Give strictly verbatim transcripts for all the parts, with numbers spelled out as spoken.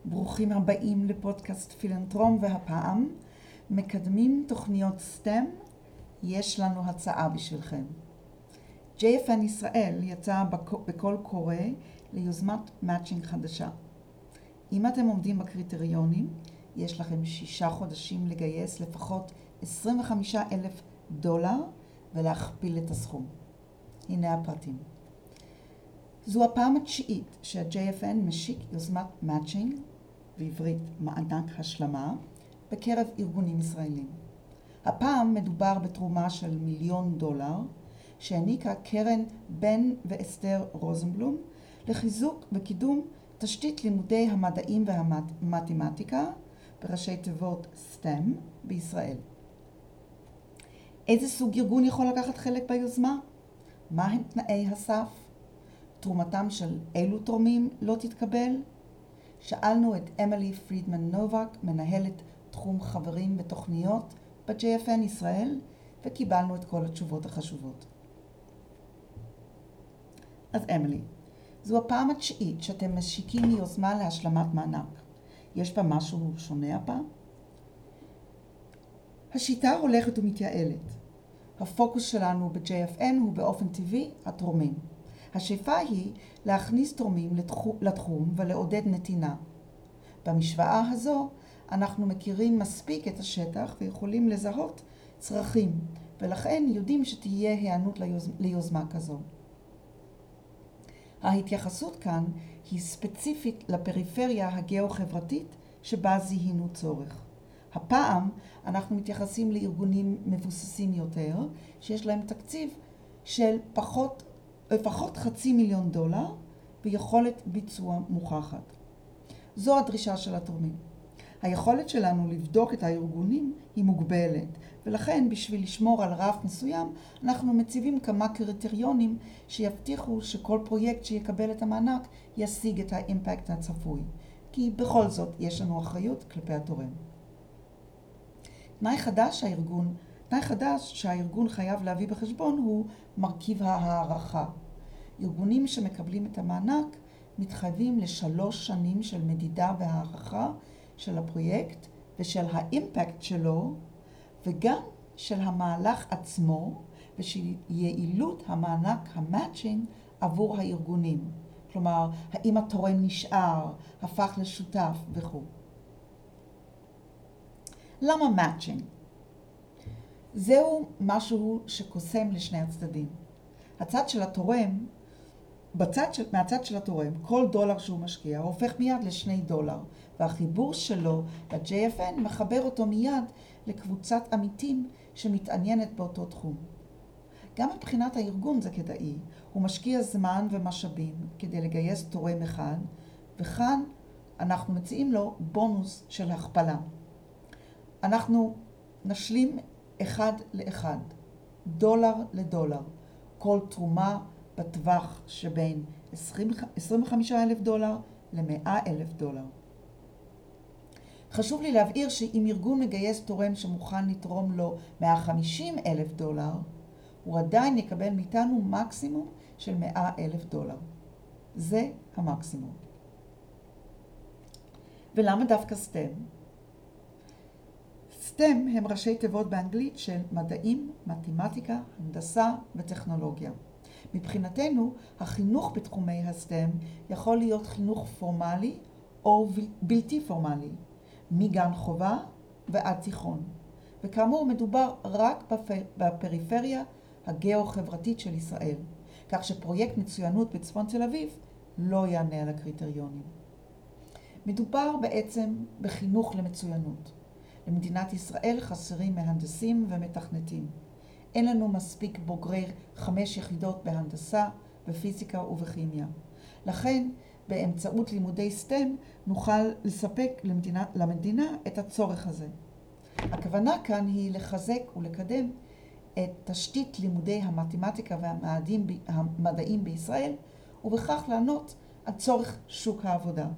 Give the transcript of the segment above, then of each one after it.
ברוכים הבאים לפודקאסט פילנתרום, והפעם מקדמים תוכניות סטם. יש לנו הצעה בשבילכם. ג'יי אף אן ישראל יצא בקול קורא ליוזמת מאצ'ינג חדשה. אם אתם עומדים בקריטריונים, יש לכם שישה חודשים לגייס לפחות עשרים וחמישה אלף דולר ולהכפיל את הסכום. הנה הפרטים. זו הפעם התשיעית שה-ג'יי אף אן משיק יוזמת מאצ'ינג, בעברית מענק השלמה, בקרב ארגונים ישראלים. הפעם מדובר בתרומה של מיליון דולר, שהעניקה קרן בן ואסתר רוזנבלום לחיזוק וקידום תשתית לימודי המדעים והמתמטיקה, בראשי תיבות סטם, בישראל. איזה סוג ארגון יכול לקחת חלק ביוזמה? מה הם תנאי הסף? תרומתם של אילו תורמים לא תתקבל? שאלנו את אמילי פרידמן נובק, מנהלת תחום חברים בתוכניות ב-ג'יי אף אן ישראל, וקיבלנו את כל התשובות החשובות. אז אמילי, זו הפעם התשיעית שאתם משיקים יוזמה להשלמת מענק. יש בה משהו שונה הפעם? השיטה הולכת ומתייעלת. הפוקוס שלנו ב-ג'יי אף אן הוא באופן טבעי התורמים. השאיפה היא להכניס תורמים לתחום ולעודד נתינה. במשוואה הזו אנחנו מכירים מספיק את השטח ויכולים לזהות צרכים, ולכן יודעים שתהיה היענות ליוז... ליוזמה כזו. ההתייחסות כאן היא ספציפית לפריפריה הגאו-חברתית שבה זיהינו צורך. הפעם אנחנו מתייחסים לארגונים מבוססים יותר, שיש להם תקציב של פחות, לפחות חצי מיליון דולר ויכולת ביצוע מוכחת. זו הדרישה של התורמים. היכולת שלנו לבדוק את הארגונים היא מוגבלת, ולכן בשביל לשמור על רף מסוים, אנחנו מציבים כמה קריטריונים שיבטיחו שכל פרויקט שיקבל את המענק ישיג את האימפקט הצפוי. כי בכל זאת יש לנו אחריות כלפי התורם. תנאי חדש שהארגון, תנאי חדש שהארגון חייב להביא בחשבון הוא מרכיב הערכה. ארגונים שמקבלים את המענק מתחייבים לשלוש שנים של מדידה והערכה של הפרויקט ושל האימפקט שלו, וגם של המהלך עצמו ושל יעילות המענק המאצ'ינג עבור הארגונים. כלומר, האם התורם נשאר, הפך לשותף וכו'. למה מאצ'ינג? זהו משהו שקוסם לשני הצדדים. הצד של התורם, בצד של, מהצד של התורם, כל דולר שהוא משקיע הופך מיד לשני דולר, והחיבור שלו ל-ג'יי אף אן מחבר אותו מיד לקבוצת עמיתים שמתעניינת באותו תחום. גם מבחינת הארגון זה כדאי, הוא משקיע זמן ומשאבים כדי לגייס תורם אחד, וכאן אנחנו מציעים לו בונוס של הכפלה. אנחנו נשלים אחד לאחד, דולר לדולר, כל תרומה בטווח שבין עשרים וחמישה אלף דולר ל-מאה אלף דולר. חשוב לי להבהיר שאם ארגון מגייס תורם שמוכן לתרום לו מאה וחמישים אלף דולר, הוא עדיין יקבל מאיתנו מקסימום של מאה אלף דולר. זה המקסימום. ולמה דווקא סטם? סטם הם ראשי תיבות באנגלית של מדעים, מתמטיקה, הנדסה וטכנולוגיה. מבחינתנו, החינוך בתחומי הסטם יכול להיות חינוך פורמלי או בלתי פורמלי, מגן חובה ועד תיכון. וכאמור, מדובר רק בפריפריה הגאו-חברתית של ישראל, כך שפרויקט מצוינות בצפון תל אביב לא יענה על הקריטריונים. מדובר בעצם בחינוך למצוינות. למדינת ישראל חסרים מהנדסים ומתכנתים. אין לנו מספיק בוגרי חמש יחידות בהנדסה, בפיזיקה ובכימיה. לכן, באמצעות לימודי סטם נוכל לספק למדינה, למדינה את הצורך הזה. הכוונה כאן היא לחזק ולקדם את תשתית לימודי המתמטיקה והמדעים בישראל, ובכך לענות על צורך שוק העבודה.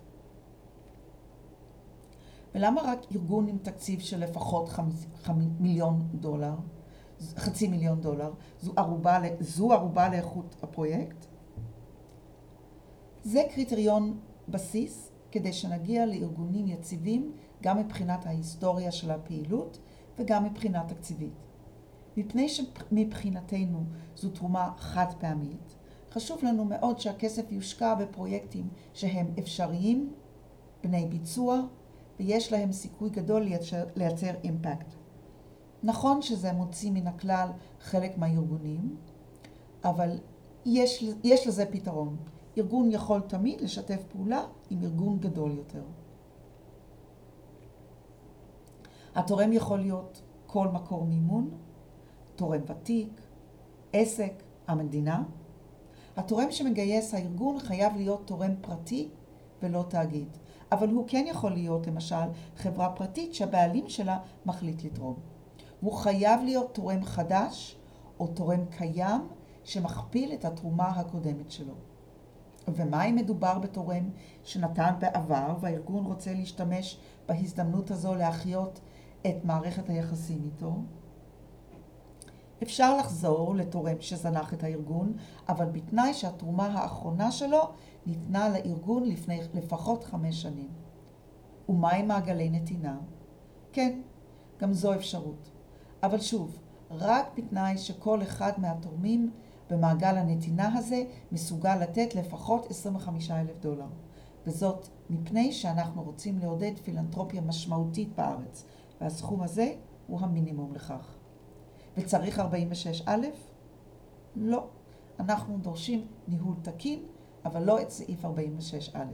ולמה רק ארגון עם תקציב של לפחות חמ- חמ- מיליון דולר, חצי מיליון דולר, זו ערובה, זו ערובה לאיכות הפרויקט? זה קריטריון בסיס כדי שנגיע לארגונים יציבים גם מבחינת ההיסטוריה של הפעילות וגם מבחינה תקציבית. מפני שמבחינתנו זו תרומה חד פעמית, חשוב לנו מאוד שהכסף יושקע בפרויקטים שהם אפשריים, בני ביצוע, ויש להם סיכוי גדול לייצר, לייצר אימפקט. נכון שזה מוציא מן הכלל חלק מהארגונים, אבל יש, יש לזה פתרון. ארגון יכול תמיד לשתף פעולה עם ארגון גדול יותר. התורם יכול להיות כל מקור מימון, תורם ותיק, עסק, המדינה. התורם שמגייס הארגון חייב להיות תורם פרטי ולא תאגיד, אבל הוא כן יכול להיות למשל חברה פרטית שהבעלים שלה מחליט לתרום. הוא חייב להיות תורם חדש או תורם קיים שמכפיל את התרומה הקודמת שלו. ומה אם מדובר בתורם שנתן בעבר והארגון רוצה להשתמש בהזדמנות הזו להחיות את מערכת היחסים איתו? אפשר לחזור לתורם שזנח את הארגון, אבל בתנאי שהתרומה האחרונה שלו ניתנה לארגון לפני לפחות חמש שנים. ומה עם מעגלי נתינה? כן, גם זו אפשרות. אבל שוב, רק בתנאי שכל אחד מהתורמים במעגל הנתינה הזה מסוגל לתת לפחות עשרים וחמישה אלף דולר. וזאת מפני שאנחנו רוצים לעודד פילנתרופיה משמעותית בארץ, והסכום הזה הוא המינימום לכך. וצריך ארבעים ושש א'? לא. אנחנו דורשים ניהול תקין, אבל לא את סעיף ארבעים ושש א'.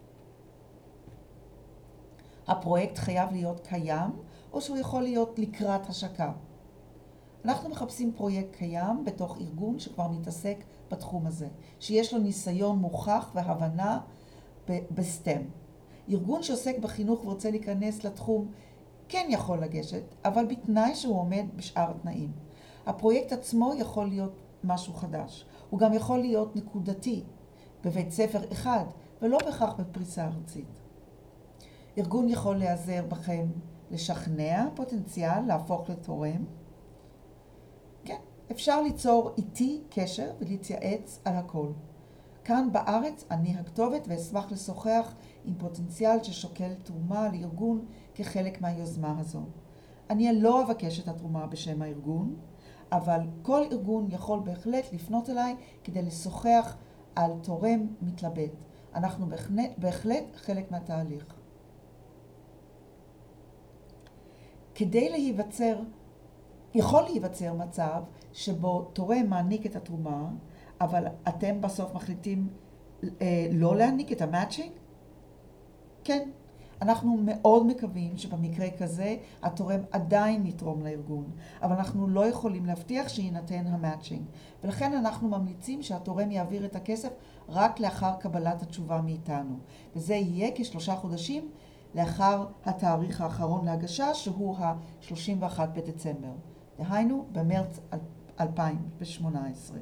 הפרויקט חייב להיות קיים, או שהוא יכול להיות לקראת השקה. אנחנו מחפשים פרויקט קיים בתוך ארגון שכבר מתעסק בתחום הזה, שיש לו ניסיון מוכח והבנה בסטם. ארגון שעוסק בחינוך ורוצה להיכנס לתחום כן יכול לגשת, אבל בתנאי שהוא עומד בשאר התנאים. הפרויקט עצמו יכול להיות משהו חדש. הוא גם יכול להיות נקודתי בבית ספר אחד, ולא בכך בפריסה ארצית. ארגון יכול להיעזר בכם לשכנע פוטנציאל להפוך לתורם. כן, אפשר ליצור איתי קשר ולהתייעץ על הכל. כאן בארץ אני הכתובת ואשמח לשוחח עם פוטנציאל ששוקל תרומה לארגון כחלק מהיוזמה הזו. אני לא אבקש את התרומה בשם הארגון, אבל כל ארגון יכול בהחלט לפנות אליי כדי לשוחח על תורם מתלבט. אנחנו בהחלט, בהחלט חלק מהתהליך. כדי להיווצר, יכול להיווצר מצב שבו תורם מעניק את התרומה, אבל אתם בסוף מחליטים אה, לא להעניק את המאצ'ינג? כן, אנחנו מאוד מקווים שבמקרה כזה התורם עדיין יתרום לארגון, אבל אנחנו לא יכולים להבטיח שיינתן המאצ'ינג, ולכן אנחנו ממליצים שהתורם יעביר את הכסף רק לאחר קבלת התשובה מאיתנו, וזה יהיה כשלושה חודשים לאחר התאריך האחרון להגשה, שהוא ה-שלושים ואחד בדצמבר, דהיינו במרץ אלפיים ושמונה עשרה.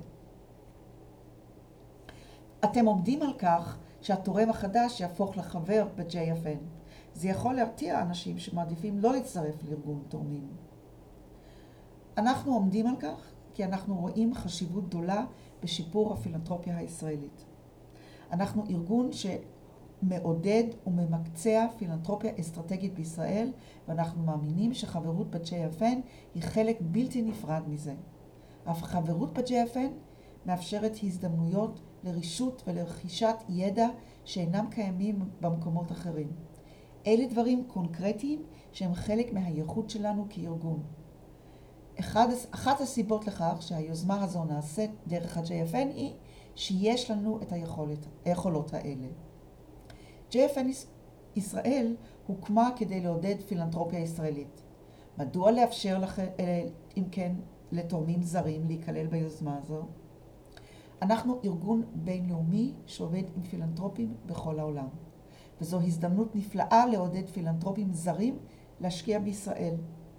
אתם עומדים על כך שהתורם החדש יהפוך לחבר ב-ג'יי אף אן. זה יכול להרתיע אנשים שמעדיפים לא להצטרף לארגון תורמים. אנחנו עומדים על כך כי אנחנו רואים חשיבות גדולה בשיפור הפילנתרופיה הישראלית. אנחנו ארגון שמעודד וממקצע פילנתרופיה אסטרטגית בישראל, ואנחנו מאמינים שחברות ב-ג'יי אף אן היא חלק בלתי נפרד מזה. החברות ב-ג'יי אף אן מאפשרת הזדמנויות לרישות ולרכישת ידע שאינם קיימים במקומות אחרים. אלה דברים קונקרטיים שהם חלק מהייחוד שלנו כארגון. אחד, אחת הסיבות לכך שהיוזמה הזו נעשית דרך ה-ג'יי אף אן היא שיש לנו את היכולת, היכולות האלה. ג'יי אף אן ישראל הוקמה כדי לעודד פילנתרופיה ישראלית. מדוע לאפשר לכם, אם כן, לתורמים זרים להיכלל ביוזמה הזו? אנחנו ארגון בינלאומי שעובד עם פילנתרופים בכל העולם, וזו הזדמנות נפלאה לעודד פילנתרופים זרים להשקיע בישראל.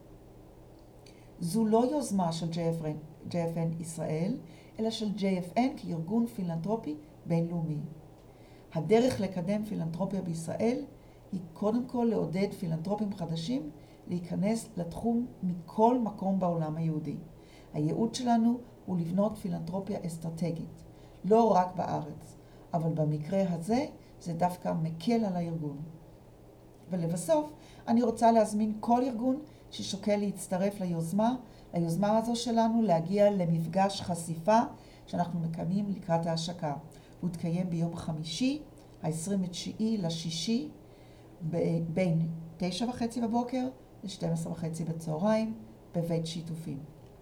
זו לא יוזמה של ג'יי אף אן ישראל, אלא של ג'יי אף אן כארגון פילנתרופי בינלאומי. הדרך לקדם פילנתרופיה בישראל היא קודם כל לעודד פילנתרופים חדשים להיכנס לתחום מכל מקום בעולם היהודי. הייעוד שלנו הוא לבנות פילנתרופיה אסטרטגית, לא רק בארץ, אבל במקרה הזה זה דווקא מקל על הארגון. ולבסוף, אני רוצה להזמין כל ארגון ששוקל להצטרף ליוזמה, ליוזמה הזו שלנו להגיע למפגש חשיפה שאנחנו מקיימים לקראת ההשקה. הוא תקיים ביום חמישי, ה-עשרים ותשעה לשישי, בין תשע וחצי בבוקר ל-שתים עשרה וחצי בצהריים, בבית שיתופים.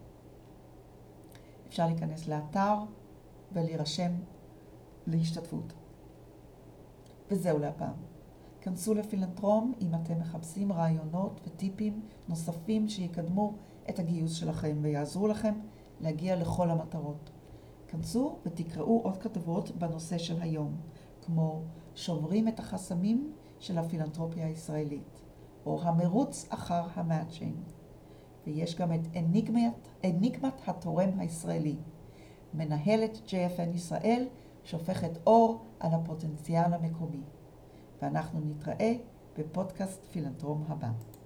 אפשר להיכנס לאתר ולהירשם להשתתפות. וזהו להפעם. כנסו לפילנתרום אם אתם מחפשים רעיונות וטיפים נוספים שיקדמו את הגיוס שלכם ויעזרו לכם להגיע לכל המטרות. כנסו ותקראו עוד כתבות בנושא של היום, כמו שוברים את החסמים של הפילנתרופיה הישראלית, או המרוץ אחר המאצ'ינג. ויש גם את אניגמת, אניגמת התורם הישראלי, מנהלת ג'יי אף אן ישראל שהופכת אור על הפוטנציאל המקומי. ואנחנו נתראה בפודקאסט פילנתרום הבא.